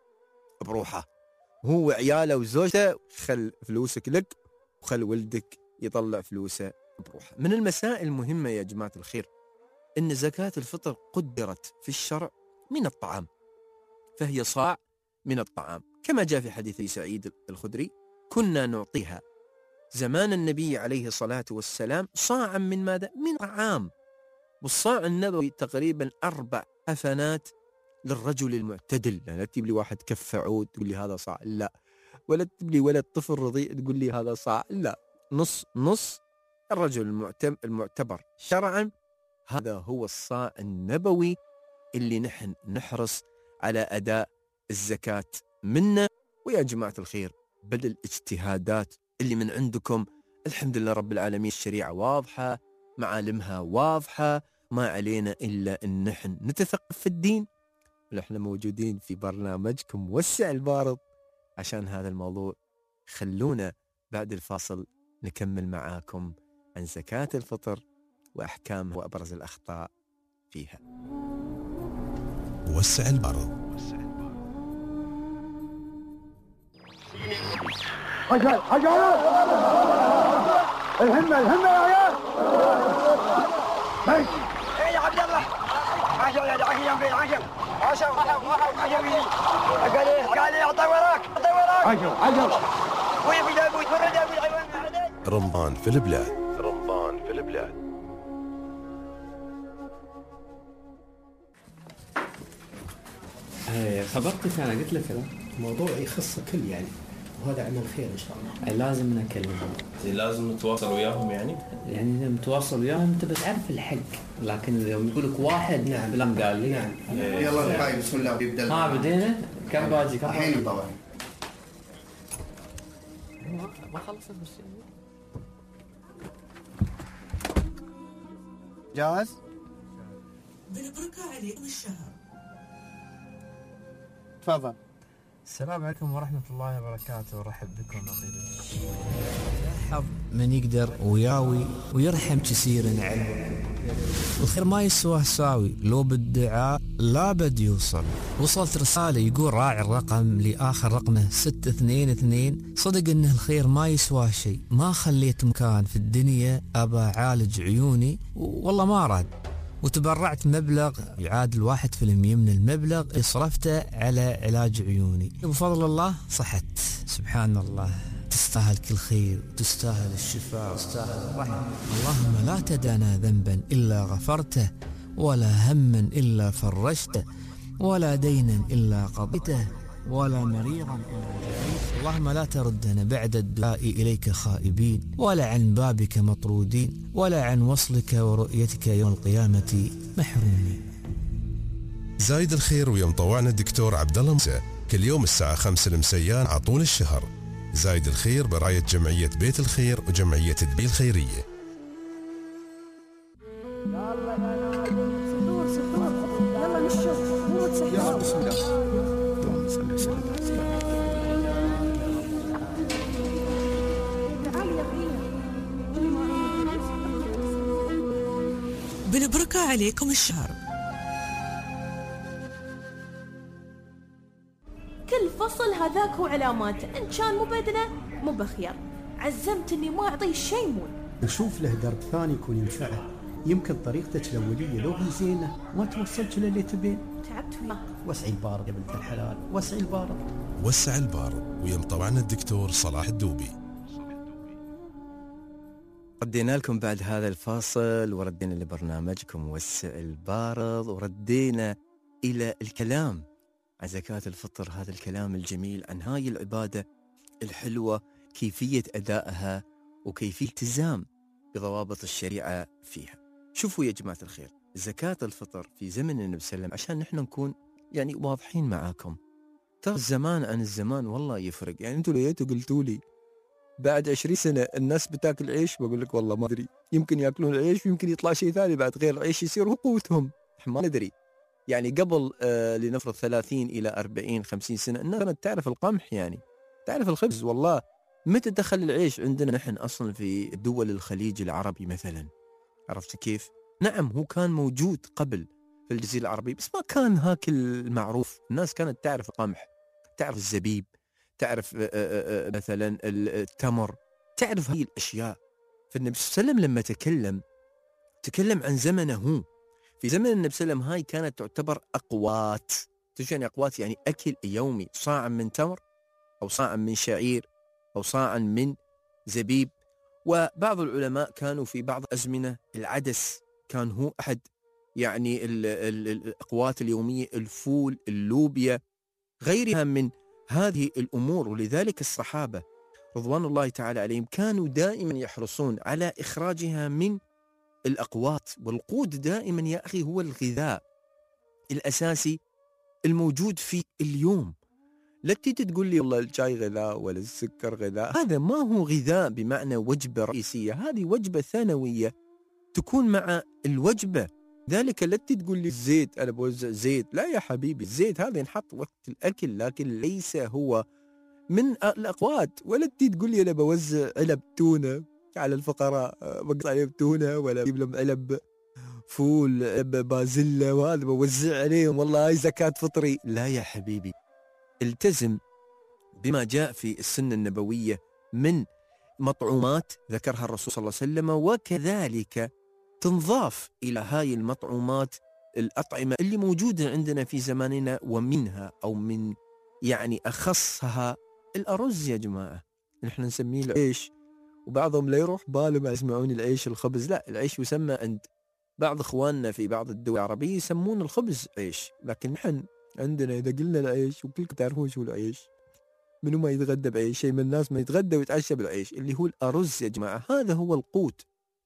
بروحه، هو عياله وزوجته، خل فلوسك لك وخل ولدك يطلع فلوسه بروحه. من المسائل المهمة يا جماعة الخير إن زكاة الفطر قدرت في الشرع من الطعام، فهي صاع من الطعام كما جاء في حديث سعيد الخدري: كنا نعطيها زمان النبي عليه الصلاة والسلام صاعا من ماذا؟ من طعام. والصاع النبوي تقريبا أربع حفنات للرجل المعتدل. يعني لا تجيب لي واحد كف عود تقول لي هذا صاع، لا، ولا تجيب لي ولد طفل رضيع تقول لي هذا صاع، لا، نص نص. الرجل المعتبر شرعا هذا هو الصاع النبوي اللي نحن نحرص على أداء الزكاة منه. ويا جماعة الخير بدل الاجتهادات اللي من عندكم، الحمد لله رب العالمين الشريعة واضحة، معالمها واضحة، ما علينا إلا أن نحن نتثقف في الدين. ونحن موجودين في برنامجكم وسع البارض عشان هذا الموضوع. خلونا بعد الفاصل نكمل معاكم عن زكاة الفطر وأحكامها وأبرز الأخطاء فيها. وسع البارض. حجر حجر الهمة الهمة يا عيال. ماشي ايه يا عبد الله، عشر يا دعك يا بيت عشر عشر عشر بيجي. قال ايه قال ايه اعطي وراك اعطي وراك عشر عشر ويا بيجي ابوي تفرد يا ابوي. رمضان في البلاد، رمضان في البلاد. خبرتك انا قلت لك هذا موضوع يخص الكل يعني، وهذا عمل خير ان شاء الله. لازم نكلمهم، لازم نتواصل وياهم يعني يعني اذا متواصل وياهم انت بتعرف الحق، لكن اذا يقول لك واحد نعم فلان قال لي نعم. يلا الحي بسم الله بيبدا. ها بدينا كم باجي كم الحين طبعا ما خلصت بس جاهز. بالبركة عليكم الشهر. تفضل. السلام عليكم ورحمة الله وبركاته، ورحب بكم أطيب حظ من يقدر وياوي ويرحم كثير علم الخير ما يسوى ساوي لو بالدعاء لا بد يوصل. وصلت رسالة يقول راعي الرقم لآخر رقمه ستة اثنين اثنين صدق إن الخير ما يسوى شيء، ما خليت مكان في الدنيا أبى أعالج عيوني والله ما راد، وتبرعت مبلغ يعادل واحد في المية من المبلغ اللي صرفته على علاج عيوني، بفضل الله صحت. سبحان الله، تستاهل كل خير، تستاهل الشفاء، تستاهل الرحمة. اللهم لا تدعنا ذنبا إلا غفرته، ولا هما إلا فرجته، ولا دينا إلا قضيته، ولا مريضا إلا شفيته. اللهم لا تردنا بعد الدعاء إليك خائبين، ولا عن بابك مطرودين، ولا عن وصلك ورؤيتك يوم القيامة محرومين. زايد الخير ويا مطوعنا الدكتور عبد الله موسى كل يوم الساعة خمسة المسيان على طول الشهر. زايد الخير برعاية جمعية بيت الخير وجمعية دبي الخيرية. سحور سحور يلا نشوف مو متسحور. بسم الله. اللهم صل وسلم على سيدنا محمد. بالبركة عليكم الشهر. كل فصل هذاك هو علاماته، إن كان مو بدنا مو بخير. عزمت إني ما أعطيه شيء مول. نشوف له درب ثاني يكون ينفعه، يمكن طريقتك الأولية لو هي زينة ما توصلك للي تبين. تعبت وياك. وسعي البارد يا بنت الحلال، وسعي البارد. وسع البارد ويا مطوعنا الدكتور صلاح الدوبي. ردينا لكم بعد هذا الفاصل، وردينا لبرنامجكم وسع البارد، وردينا إلى الكلام عن زكاة الفطر، هذا الكلام الجميل عن هاي العبادة الحلوة، كيفية أدائها وكيفية التزام بضوابط الشريعة فيها. شوفوا يا جماعة الخير، زكاة الفطر في زمن النبي صلى الله عليه وسلم، عشان نحن نكون يعني واضحين معاكم، ترى الزمان عن الزمان والله يفرق. يعني انتوا ليتوا قلتوا لي بعد عشرين سنة الناس بتاكل عيش، بقول لك والله ما أدري، يمكن يأكلون العيش ويمكن يطلع شيء ثاني بعد غير العيش يصير هو قوتهم، ما ندري. يعني قبل آه لنفرض ثلاثين إلى أربعين خمسين سنة الناس كانت تعرف القمح، يعني تعرف الخبز. والله متى دخل العيش عندنا نحن أصلا في دول الخليج العربي مثلا؟ عرفت كيف؟ نعم هو كان موجود قبل في الجزيرة العربية، بس ما كان هاك المعروف. الناس كانت تعرف القمح، تعرف الزبيب، تعرف آآ آآ مثلا التمر، تعرف هاي الأشياء. فالنبي صلى الله عليه وسلم لما تكلم تكلم عن زمنه هو، في زمن النبي صلى الله عليه وسلم هاي كانت تعتبر أقوات. تشوف يعني أقوات؟ يعني أكل يومي، صاع من تمر أو صاع من شعير أو صاع من زبيب. وبعض العلماء كانوا في بعض الأزمنة العدس كان هو أحد يعني ال ال الأقوات اليومية، الفول، اللوبيا، غيرها من هذه الأمور. ولذلك الصحابة رضوان الله تعالى عليهم كانوا دائما يحرصون على إخراجها من الأقوات. والقوت دائما يا أخي هو الغذاء الأساسي الموجود في اليوم. لا تيجي تقول لي والله الشاي غذاء ولا السكر غذاء، هذا ما هو غذاء بمعنى وجبة رئيسية، هذه وجبة ثانوية تكون مع الوجبة. ذلك لا تقول لي الزيت أنا بوزع زيت، لا يا حبيبي، الزيت هذا ينحط وقت الأكل لكن ليس هو من الأقوات. ولا تقول لي أنا بوزع علب تونة على الفقراء، بقطع عليهم تونة ولا أجيب لهم علب فول، علب بازلة، وهذا بوزع عليهم والله هاي زكاة فطري. لا يا حبيبي، التزم بما جاء في السنة النبوية من مطعومات ذكرها الرسول صلى الله عليه وسلم، وكذلك تنضاف إلى هاي المطعومات الأطعمة اللي موجودة عندنا في زماننا، ومنها أو من يعني أخصها الأرز يا جماعة. نحن نسميه العيش، وبعضهم لا يروح بالهم يسمعون العيش الخبز، لا، العيش يسمى عند بعض إخواننا في بعض الدول العربية يسمون الخبز عيش، لكن نحن عندنا إذا قلنا العيش وكلكم تعرفون شو العيش، منو ما يتغدى بعيش؟ شيء من الناس ما يتغدى ويتعشى بالعيش اللي هو الأرز يا جماعة. هذا هو القوت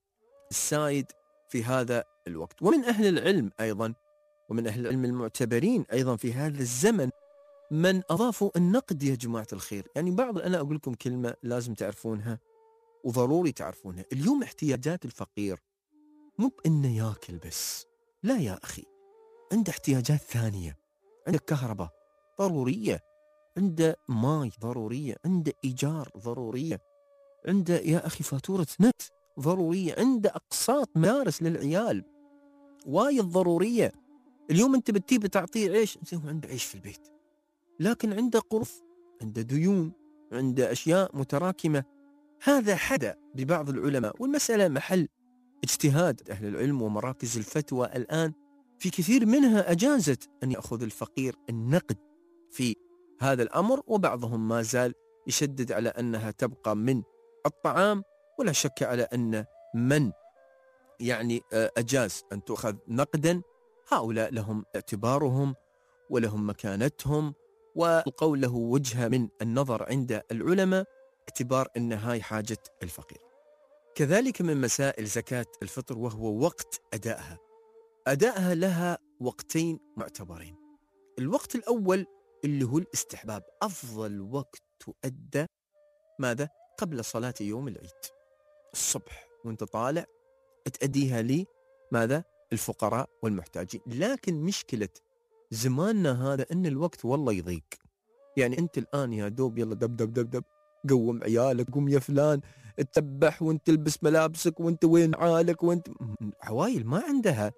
السائد في هذا الوقت. ومن أهل العلم أيضا، ومن أهل العلم المعتبرين أيضا في هذا الزمن من أضافوا النقد يا جماعة الخير. يعني بعض، أنا أقول لكم كلمة لازم تعرفونها وضروري تعرفونها، اليوم احتياجات الفقير مو بأنه ياكل بس، لا يا أخي، عنده احتياجات ثانية، عندك كهرباء ضرورية، عنده ماي ضرورية، عنده إيجار ضرورية، عنده يا أخي فاتورة نت ضرورية، عنده أقساط مدارس للعيال وايد ضرورية. اليوم أنت بتجيب تعطيه عيش، زين هو عنده عيش في البيت، لكن عنده قروض، عنده ديون، عنده أشياء متراكمة. هذا حدا ببعض العلماء، والمسألة محل اجتهاد أهل العلم ومراكز الفتوى الآن في كثير منها أجازت أن يأخذ الفقير النقد في هذا الأمر، وبعضهم ما زال يشدد على أنها تبقى من الطعام. ولا شك على أن من يعني أجاز أن تؤخذ نقدا هؤلاء لهم اعتبارهم ولهم مكانتهم، والقول له وجهة من النظر عند العلماء اعتبار أن هاي حاجة الفقير. كذلك من مسائل زكاة الفطر وهو وقت أدائها. أدائها لها وقتين معتبرين. الوقت الأول اللي هو الاستحباب، أفضل وقت تؤدى ماذا؟ قبل صلاة يوم العيد الصبح وانت طالع تأديها لي ماذا؟ الفقراء والمحتاجين. لكن مشكلة زماننا هذا أن الوقت والله يضيق. يعني أنت الآن يا دوب يلا دب دب دب دب قوم عيالك، قوم يا فلان تسبح وانت تلبس ملابسك وانت وين عالك، وانت عوايل ما عندها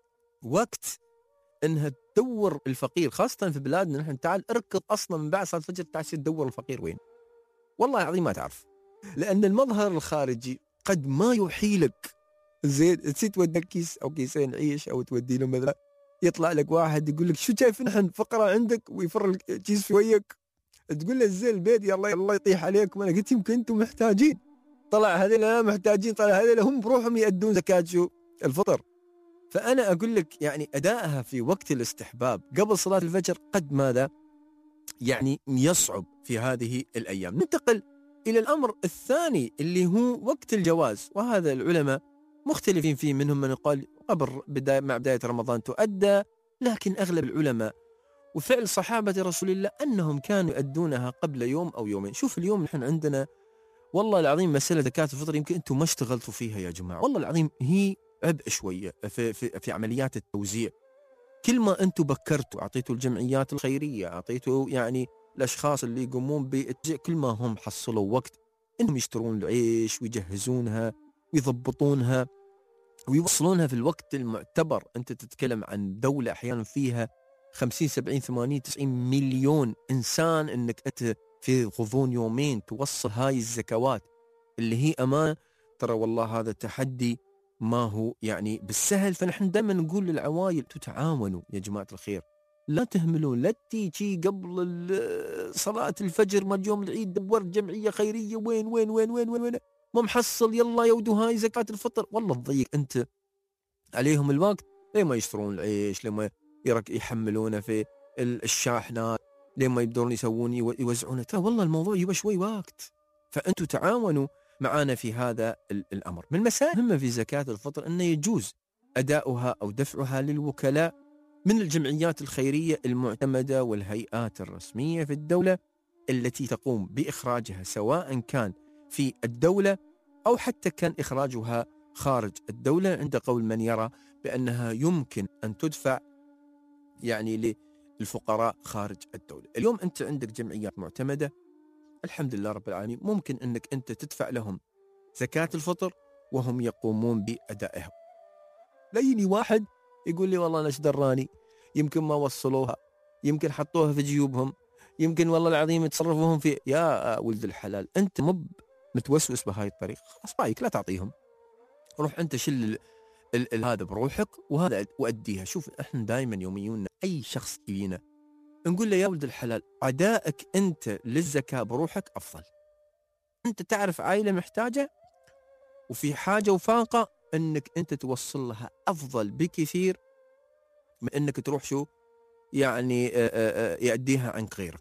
وقت انها تدور الفقير، خاصة في بلادنا نحن. تعال اركض اصلا من بعد صلاة الفجر تعال تدور الفقير وين، والله العظيم ما تعرف، لأن المظهر الخارجي قد ما يحيلك. زين تسي تودك كيس أو كيسين عيش أو تودي له مثلا، يطلع لك واحد يقول لك شو شايف نحن فقراء عندك ويفر الكيس في ويك، تقول له زين البيت يلا الله يطيح عليكم. أنا قلت يمكن أنتم محتاجين، طلع هذول محتاجين، طلع هذول هم بروحهم يأدون زكاة شو الفطر. فأنا أقول لك يعني أدائها في وقت الاستحباب قبل صلاة الفجر قد ماذا يعني يصعب في هذه الأيام. ننتقل إلى الأمر الثاني اللي هو وقت الجواز، وهذا العلماء مختلفين فيه. منهم من يقال قبل بداية مع بداية رمضان تؤدى، لكن أغلب العلماء وفعل صحابة رسول الله أنهم كانوا يؤدونها قبل يوم أو يومين. شوف اليوم نحن عندنا والله العظيم مسألة زكاة الفطر يمكن أنتم ما اشتغلتوا فيها يا جماعة، والله العظيم هي عبء شوية في, في, في عمليات التوزيع. كل ما أنتم بكرتوا أعطيتوا الجمعيات الخيرية، أعطيتوا يعني الأشخاص اللي يقومون بالتوزيع، كل ما هم حصلوا وقت أنهم يشترون العيش ويجهزونها ويضبطونها ويوصلونها في الوقت المعتبر. أنت تتكلم عن دولة أحيانا فيها خمسين سبعين ثمانين تسعين مليون إنسان، أنك أنت في غضون يومين توصل هاي الزكوات اللي هي أمانة. ترى والله هذا تحدي ما هو يعني بالسهل. فنحن دائما نقول للعوائل تتعاونوا يا جماعة الخير، لا تهملون، لا تيجي قبل صلاة الفجر ما يوم العيد دورت جمعية خيرية وين وين وين وين وين, وين. ما محصل يلا يودوا هاي زكاة الفطر، والله تضيق أنت عليهم الوقت. ليه ما يشترون العيش، لما يحملونه في الشاحنات، ليه ما يبدون يسوون يوزعونه. ترى والله الموضوع يبقى شوي وقت. فأنتوا تعاونوا معانا في هذا الأمر. من المسائل المهمة في زكاة الفطر أنه يجوز أداؤها أو دفعها للوكلاء من الجمعيات الخيرية المعتمدة والهيئات الرسمية في الدولة التي تقوم بإخراجها، سواء كان في الدولة أو حتى كان إخراجها خارج الدولة، عند قول من يرى بأنها يمكن أن تدفع يعني للفقراء خارج الدولة. اليوم أنت عندك جمعيات معتمدة الحمد لله رب العالمين، ممكن أنك أنت تدفع لهم زكاة الفطر وهم يقومون بأدائها. ليني واحد يقول لي والله أنا ايش دراني، يمكن ما وصلوها، يمكن حطوها في جيوبهم، يمكن والله العظيم يتصرفوهم في. يا ولد الحلال أنت مب متوسوس بهاي الطريقة، خلاص رايك لا تعطيهم، روح أنت شل ال ال هذا بروحك وهذا وأديها. شوف احنا دائما يوميون أي شخص يجينا نقول له يا ولد الحلال عدائك أنت للزكاة بروحك أفضل. أنت تعرف عائلة محتاجة وفي حاجة وفاقة، أنك أنت توصل لها أفضل بكثير من أنك تروح شو يعني يأديها عنك غيرك.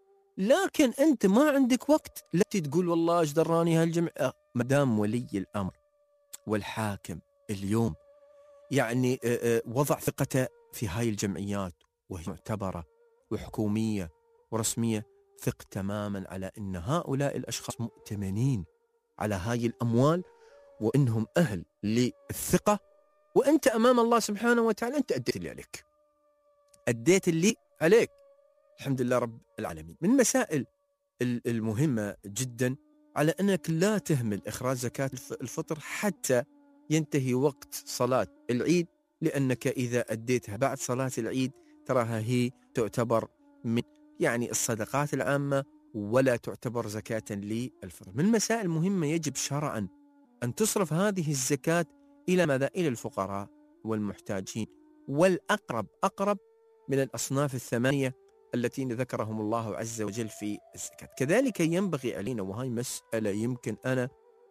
لكن أنت ما عندك وقت، لا تقول والله ايش دراني هالجمع. مدام ولي الأمر والحاكم اليوم يعني وضع ثقته في هاي الجمعيات وهي معتبرة وحكومية ورسمية، ثق تماما على أن هؤلاء الأشخاص مؤتمنين على هاي الأموال وإنهم أهل للثقة. وأنت أمام الله سبحانه وتعالى أنت أديت اللي عليك، أديت اللي عليك. الحمد لله رب العالمين. من المسائل المهمة جدا على أنك لا تهمل إخراج زكاة الفطر حتى ينتهي وقت صلاة العيد، لأنك إذا أديتها بعد صلاة العيد تراها هي تعتبر من يعني الصدقات العامة ولا تعتبر زكاة للفطر. من المسائل المهمة يجب شرعا أن تصرف هذه الزكاة إلى ماذا؟ إلى الفقراء والمحتاجين، والأقرب أقرب من الأصناف الثمانية التي ذكرهم الله عز وجل في الزكاة. كذلك ينبغي علينا، وهي مسألة يمكن أنا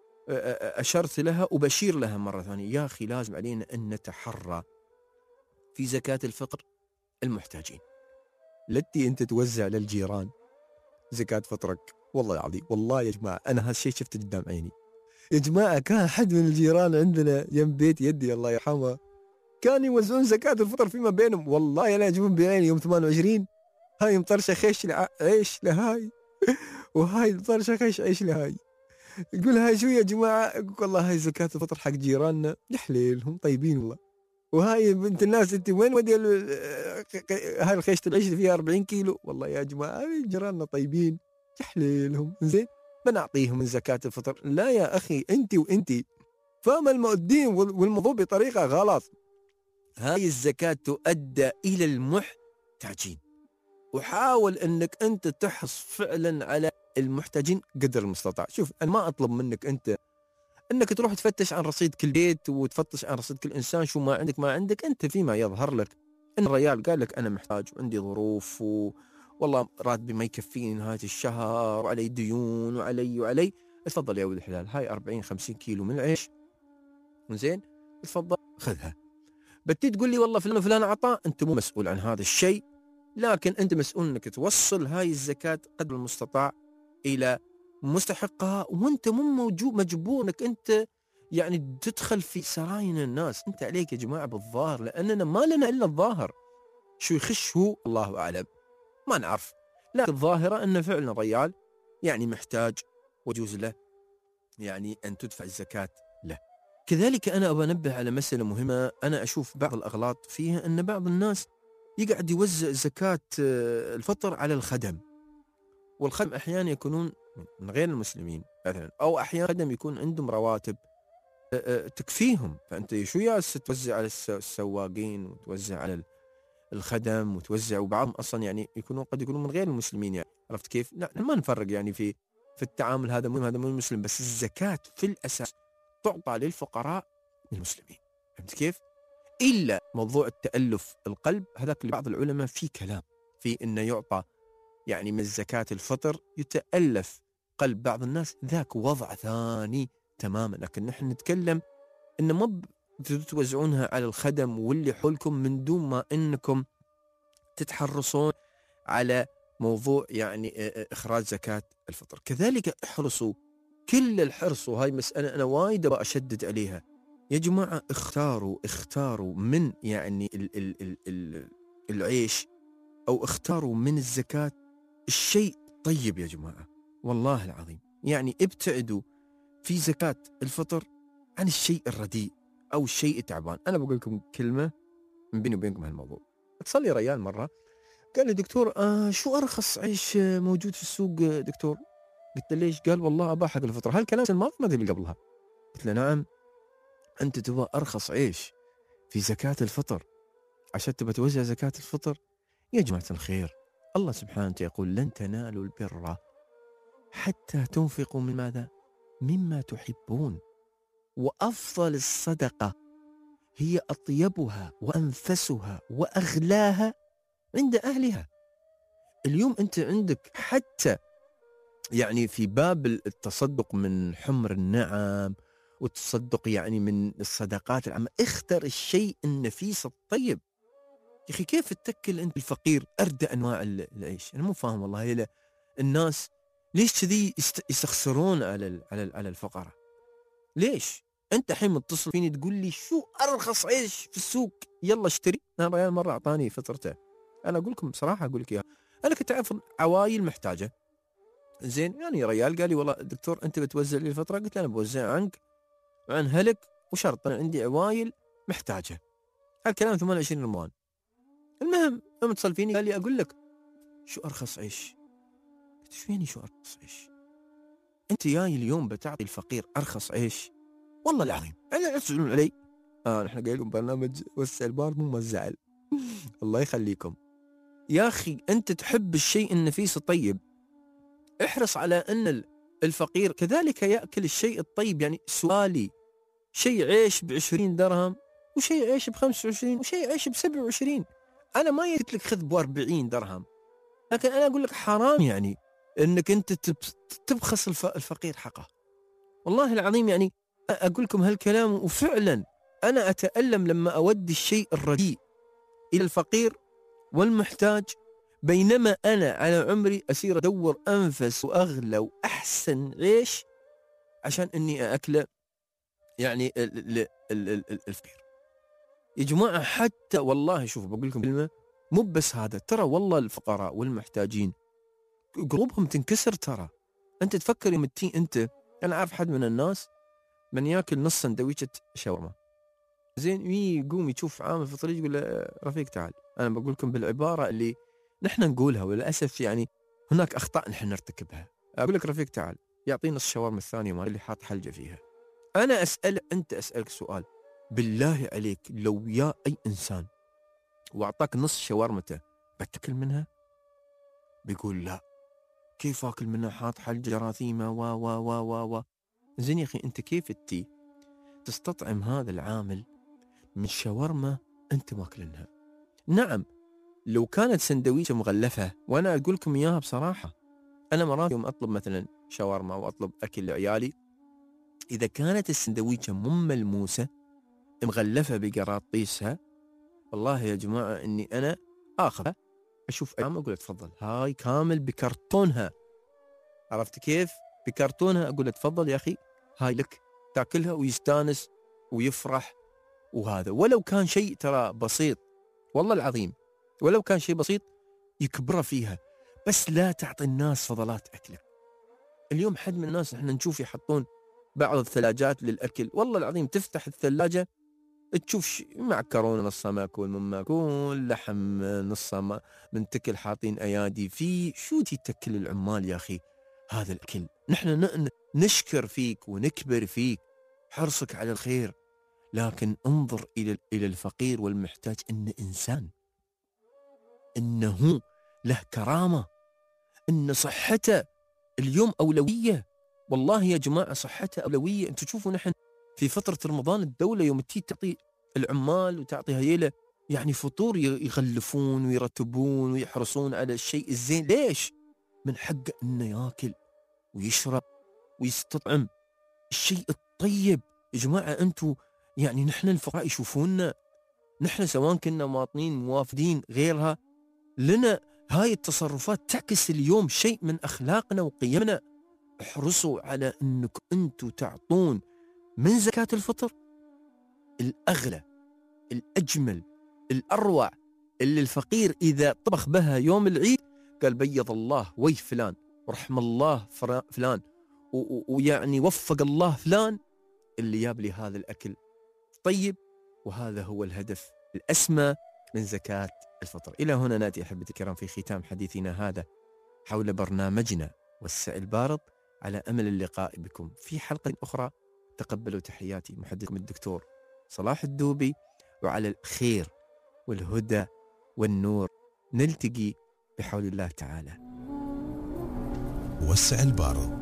أشرت لها وبشير لها مرة ثانية، يا أخي لازم علينا أن نتحرى في زكاة الفطر المحتاجين. التي أنت توزع للجيران زكاة فطرك، والله العظيم والله يا جماعة أنا هالشيء شفته قدام عيني يا جماعة. كان حد من الجيران عندنا يم بيت يدي الله يرحمه كانوا يوزعون زكاة الفطر فيما بينهم، والله لا يجيبون بعيني يوم ثمانية وعشرين هاي مطرشة خيش عيش لهاي وهاي مطرشة خيش عيش لهاي. يقول هاي شو يا جماعة؟ يقول والله هاي زكاة الفطر حق جيراننا، يحليلهم طيبين والله. وهاي بنت الناس انت وين ودي هاي الخيشة العيش اللي فيها أربعين كيلو؟ والله يا جماعة جيراننا طيبين يحليلهم. زين بنعطيهم من زكاة الفطر؟ لا يا أخي، أنت وأنت فاهم المؤدين والموضوع بطريقة غلط. هاي الزكاة تؤدى إلى المحتاجين، وحاول أنك أنت تحرص فعلا على المحتاجين قدر المستطاع. شوف أنا ما أطلب منك أنت أنك تروح تفتش عن رصيد كل بيت وتفتش عن رصيد كل إنسان شو ما عندك ما عندك. أنت فيما يظهر لك أن الرجال قال لك أنا محتاج وعندي ظروف و... والله راتبي ما يكفيني نهاية الشهر وعلي ديون وعلي وعلي، تفضل يا ولد الحلال هاي أربعين خمسين كيلو من العيش، زين تفضل خذها. بتي تقول لي والله فلان فلان عطاه، أنت مو مسؤول عن هذا الشيء، لكن أنت مسؤول أنك توصل هاي الزكاة قدر المستطاع إلى مستحقها، وأنت مو موجود مجبور أنك أنت يعني تدخل في سراين الناس. أنت عليك يا جماعة بالظاهر، لأننا ما لنا إلا الظاهر، شو يخش هو الله أعلم ما نعرف، لكن الظاهرة أن فعلا ريال يعني محتاج وجوز له يعني أن تدفع الزكاة له. كذلك أنا أبى أنبه على مسألة مهمة أنا أشوف بعض الأغلاط فيها، أن بعض الناس يقعد يوزع زكاة الفطر على الخدم، والخدم أحيانا يكونون من غير المسلمين مثلا، أو أحيانا خدم يكون عندهم رواتب تكفيهم، فأنت شو ياس توزع على السواقين وتوزع على الخدم وتوزع، وبعضهم أصلا يعني يكونون قد يكونون من غير المسلمين يعني، عرفت كيف؟ لا ما نفرق يعني في في التعامل، هذا مهم هذا مو مسلم، بس الزكاة في الأساس تعطى للفقراء المسلمين، فهمت كيف؟ إلا موضوع التألف القلب هذاك لبعض العلماء في كلام في إنه يعطى يعني من زكاة الفطر يتألف قلب بعض الناس، ذاك وضع ثاني تماما. لكن نحن نتكلم إن ما توزعونها على الخدم واللي حولكم من دون ما إنكم تتحرصون على موضوع يعني إخراج زكاة الفطر. كذلك احرصوا كل الحرص، وهاي مسألة أنا وايد أشدد عليها يا جماعة، اختاروا اختاروا من يعني ال ال ال ال العيش أو اختاروا من الزكاة الشيء طيب يا جماعة، والله العظيم يعني ابتعدوا في زكاة الفطر عن الشيء الرديء أو الشيء التعبان. أنا بقول لكم كلمة من بيني وبينكم هالموضوع. اتصل ريال مرة قال لي دكتور آه شو أرخص عيش موجود في السوق دكتور؟ قلت له ليش؟ قال والله أبا حق الفطر. هالكلام الماضي ما اللي قبلها. قلت له نعم، أنت تبغى أرخص عيش في زكاة الفطر عشان تبغى توزع زكاة الفطر؟ يا جماعة الخير الله سبحانه وتعالى يقول لن تنالوا البر حتى تنفقوا من ماذا؟ مما تحبون، وأفضل الصدقة هي أطيبها وأنفسها وأغلاها عند أهلها. اليوم أنت عندك حتى يعني في باب التصدق من حمر النعم والتصدق يعني من الصدقات العامة، اختر الشيء النفيس الطيب. يا أخي كيف تتكل أنت الفقير أردى أنواع العيش؟ أنا مو فاهم والله الناس ليش كذي يستخسرون على على على الفقراء؟ ليش؟ أنت حين متصل فيني تقول لي شو أرخص عيش في السوق يلا اشتري. أنا ريال مرة أعطاني فطرته، أنا أقول لكم بصراحة أقول لك إياها، أنا كنت أعرف عوايل محتاجة زين، يعني ريال قال لي والله دكتور أنت بتوزع لي الفطرة؟ قلت له أنا بوزع عنك وعن هلك وشرط أنا عندي عوايل محتاجة. هالكلام ثمانية وعشرين رمضان. المهم لما اتصل فيني قال لي أقول لك شو أرخص عيش؟ قلت شو يعني شو أرخص عيش؟ أنت جاي اليوم بتعطي الفقير أرخص عيش؟ والله العظيم أنا لا تسألون علي. آه نحن قايلين برنامج وسع البارد مو مزعل. الله يخليكم يا أخي. أنت تحب الشيء النفيس الطيب، احرص على أن الفقير كذلك يأكل الشيء الطيب. يعني سؤالي، شيء عيش بعشرين درهم وشيء عيش بخمس وعشرين وشيء عيش بسبع وعشرين. أنا ما قلت لك خذ بأربعين درهم، لكن أنا أقول لك حرام يعني أنك أنت تبخس الفقير حقه. والله العظيم يعني أقول لكم هالكلام، وفعلا أنا أتألم لما أودي الشيء الرديء إلى الفقير والمحتاج، بينما أنا على عمري أسير أدور أنفس وأغلى وأحسن عيش عشان أني أكله يعني الفقير. يا جماعة حتى والله شوفوا بقول لكم كلمة، مو بس هذا، ترى والله الفقراء والمحتاجين قلوبهم تنكسر. ترى أنت تفكر يوم تي أنت، أنا أعرف حد من الناس من يأكل نص سندويشة شاورما زين، يقوم يشوف عامل في الطريق يقول له رفيق تعال. أنا بقول لكم بالعبارة اللي نحن نقولها وللأسف يعني هناك أخطاء نحن نرتكبها. أقول لك رفيق تعال، يعطينا نص شاورما الثانية ما اللي حاط حلجة فيها. أنا أسأل أنت أسألك سؤال، بالله عليك لو يا أي إنسان وأعطاك نص شاورمته بتأكل منها؟ بيقول لا، كيف أكل منها حاط حلجة جراثيمة و و و و و زين يا أخي، أنت كيف تي تستطعم هذا العامل من شاورما أنت ماكلنها؟ نعم لو كانت سندويشة مغلفة، وأنا أقول لكم إياها بصراحة، أنا مرات يوم أطلب مثلا شاورما أو أطلب أكل لعيالي، إذا كانت السندويشة مو ملموسة مغلفة بقراطيسها، والله يا جماعة إني أنا آخذها أشوف أيام أقول تفضل هاي كامل بكرتونها. عرفت كيف؟ بكرتونها. أقول تفضل يا أخي هاي لك، تاكلها ويستانس ويفرح. وهذا ولو كان شيء ترى بسيط، والله العظيم ولو كان شيء بسيط يكبره فيها، بس لا تعطي الناس فضلات أكلك. اليوم حد من الناس احنا نشوف يحطون بعض الثلاجات للأكل، والله العظيم تفتح الثلاجة تشوف معكرون نصها ماكول من ماكول، لحم نصها منتكل حاطين أيادي فيه. شو تتكل العمال يا أخي هذا الأكل؟ نحن نشكر فيك ونكبر فيك حرصك على الخير، لكن انظر إلى إلى الفقير والمحتاج إنه إنسان، إنه له كرامة، إن صحته اليوم أولوية. والله يا جماعة صحته أولوية. أنتوا تشوفوا نحن في فترة رمضان الدولة يوم تيجي تعطي العمال وتعطي هيلة يعني فطور يغلفون ويرتبون ويحرصون على الشيء الزين. ليش؟ من حقه إنه يأكل ويشرب ويستطعم الشيء الطيب. يا جماعة أنتوا يعني نحن الفقراء يشوفوننا، نحن سواء كنا مواطنين موافدين غيرها، لنا هاي التصرفات تعكس اليوم شيء من أخلاقنا وقيمنا. احرصوا على أنك أنتوا تعطون من زكاة الفطر الأغلى الأجمل الأروع، اللي الفقير إذا طبخ بها يوم العيد قال بيض الله وجه فلان ورحم الله فلان ويعني وفق الله فلان اللي جاب لي هذا الأكل طيب. وهذا هو الهدف الأسمى من زكاة الفطر. إلى هنا نأتي أحبتي الكرام في ختام حديثنا هذا حول برنامجنا وسع البارد، على أمل اللقاء بكم في حلقة أخرى. تقبلوا تحياتي محدثكم الدكتور صلاح الدوبي، وعلى الخير والهدى والنور نلتقي بحول الله تعالى. وسع البارد.